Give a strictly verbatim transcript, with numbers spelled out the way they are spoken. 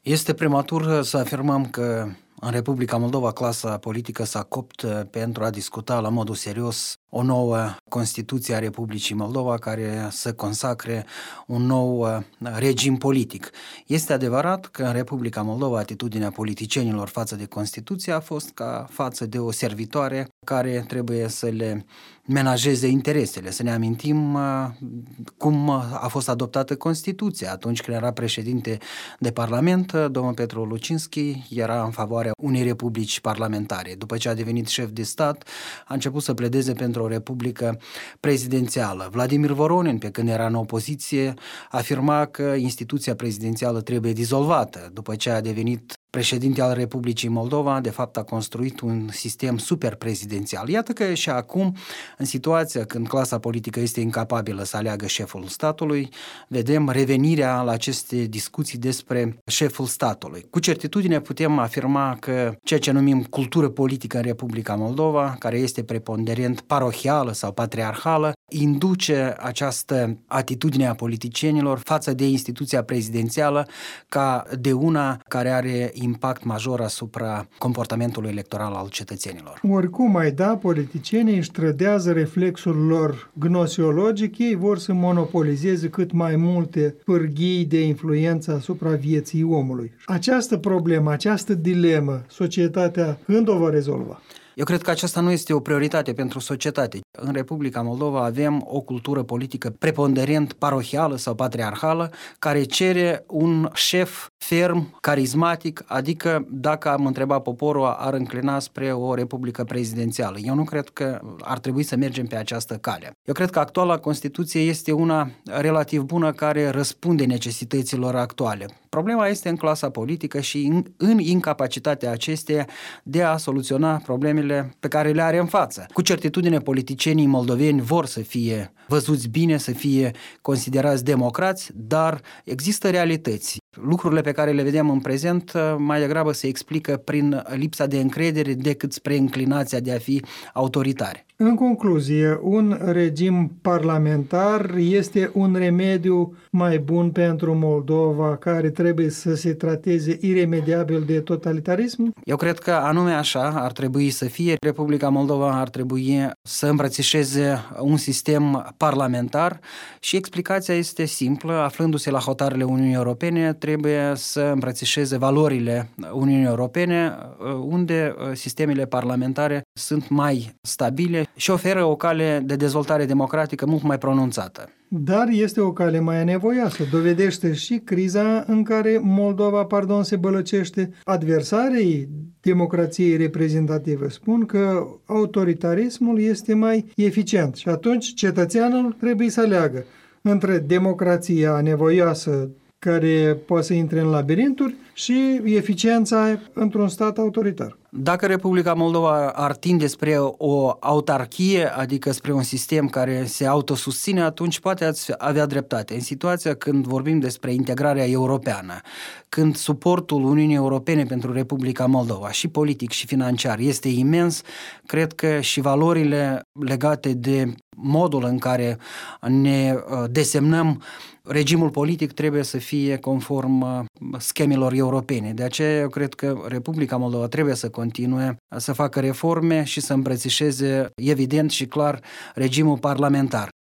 Este prematur să afirmăm că în Republica Moldova clasa politică s-a copt pentru a discuta la modul serios o nouă Constituție a Republicii Moldova care să consacre un nou regim politic. Este adevărat că în Republica Moldova atitudinea politicienilor față de Constituție a fost ca față de o servitoare care trebuie să le menajeze interesele. Să ne amintim cum a fost adoptată Constituția. Atunci când era președinte de Parlament, domnul Petru Lucinski era în favoarea unei republici parlamentare. După ce a devenit șef de stat, a început să pledeze pentru o republică prezidențială. Vladimir Voronin, pe când era în opoziție, afirma că instituția prezidențială trebuie dizolvată. După ce a devenit președinte al Republicii Moldova, de fapt a construit un sistem super prezidențial. Iată că și acum, în situația când clasa politică este incapabilă să aleagă șeful statului, vedem revenirea la aceste discuții despre șeful statului. Cu certitudine putem afirma că ceea ce numim cultură politică în Republica Moldova, care este preponderent parohială sau patriarhală, induce această atitudine a politicienilor față de instituția prezidențială ca de una care are impact major asupra comportamentului electoral al cetățenilor. Oricum ai da, politicienii își trădează reflexul lor gnosiologic, ei vor să monopolizeze cât mai multe pârghii de influență asupra vieții omului. Această problemă, această dilemă, societatea când o va rezolva? Eu cred că aceasta nu este o prioritate pentru societate. În Republica Moldova avem o cultură politică preponderent parohială sau patriarhală care cere un șef ferm, carismatic, adică dacă am întrebat poporul ar înclina spre o republică prezidențială. Eu nu cred că ar trebui să mergem pe această cale. Eu cred că actuala Constituție este una relativ bună care răspunde necesităților actuale. Problema este în clasa politică și în, în incapacitatea acesteia de a soluționa problemele pe care le are în față. Cu certitudine, politicienii moldoveni vor să fie văzuți bine, să fie considerați democrați, dar există realități. Lucrurile pe care le vedem în prezent mai degrabă se explică prin lipsa de încredere decât spre inclinația de a fi autoritare. În concluzie, un regim parlamentar este un remediu mai bun pentru Moldova care trebuie să se trateze iremediabil de totalitarism? Eu cred că anume așa ar trebui să fie. Republica Moldova ar trebui să îmbrățișeze un sistem parlamentar și explicația este simplă. Aflându-se la hotarele Uniunii Europene, trebuie să îmbrățișeze valorile Uniunii Europene, unde sistemele parlamentare sunt mai stabile și oferă o cale de dezvoltare democratică mult mai pronunțată. Dar este o cale mai anevoioasă. Dovedește și criza în care Moldova, pardon, se bălăcește. Adversarii democrației reprezentative spun că autoritarismul este mai eficient și atunci cetățeanul trebuie să aleagă între democrația anevoioasă care poate să intre în labirinturi și eficiența într-un stat autoritar. Dacă Republica Moldova ar tinde spre o autarchie, adică spre un sistem care se autosusține, atunci poate ați avea dreptate. În situația când vorbim despre integrarea europeană, când suportul Uniunii Europene pentru Republica Moldova, și politic și financiar, este imens, cred că și valorile legate de modul în care ne desemnăm regimul politic trebuie să fie conform schemelor europene. De aceea eu cred că Republica Moldova trebuie să continue să facă reforme și să îmbrățișeze evident și clar regimul parlamentar.